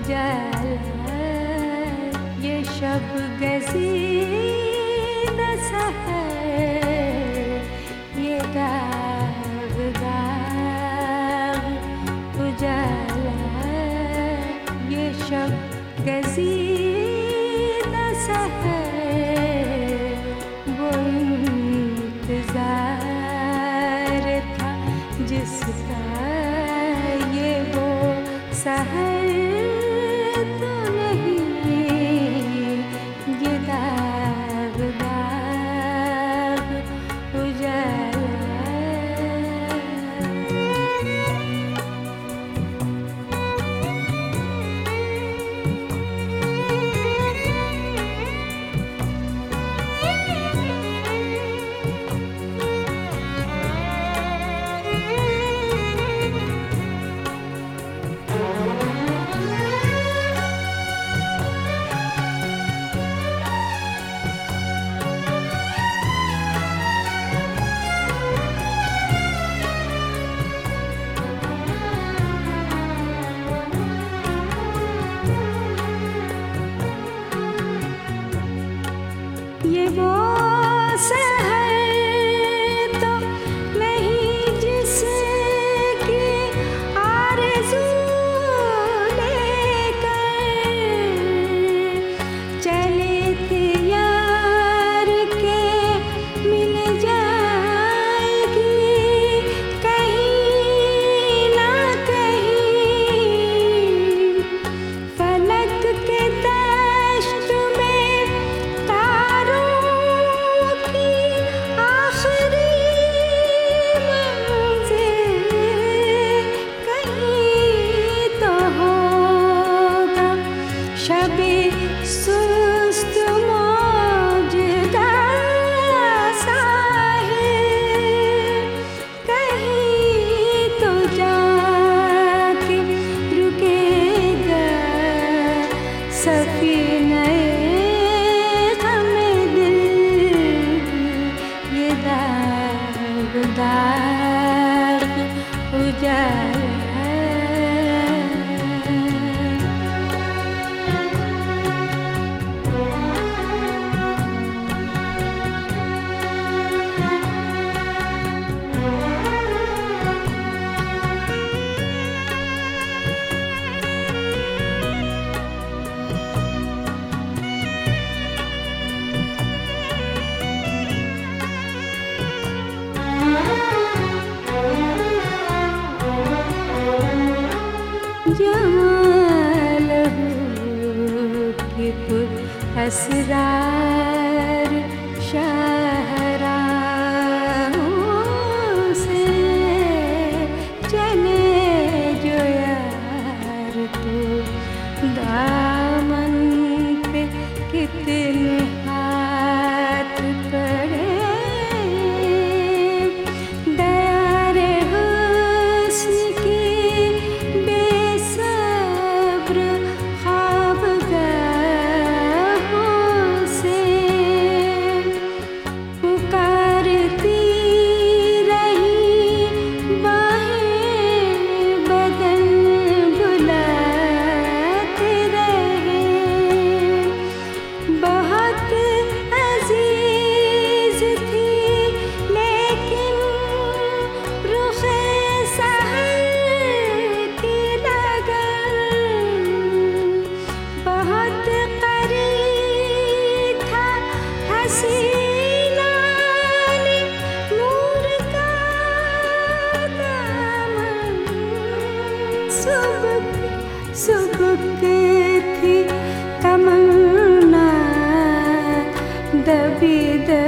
उजाला ये शब गज़ीदा सहर, ये दाग दाग उजाला ये शब गज़ीदा सहर, वो इंतज़ार था जिसका ये वो सहर तो नहीं, ये दाग दाग उजाला। ये वो सहर तो नहीं जिसकी आरज़ू लेकर चले थे यार के मिल जाएगी कहीं ना कहीं, फलक के दश्त में शबे सुस्त मौजदा साहिल, कहीं तो जाके रुकेगा सफीने ग़मे दिल, ये दाग दाग उजाला। जमालहू की असरार शाहराहों से चले जो यार तो दामन पे कितने हाथ पड़े, दयारे हुस्न की सुबक थी तमन्ना दबी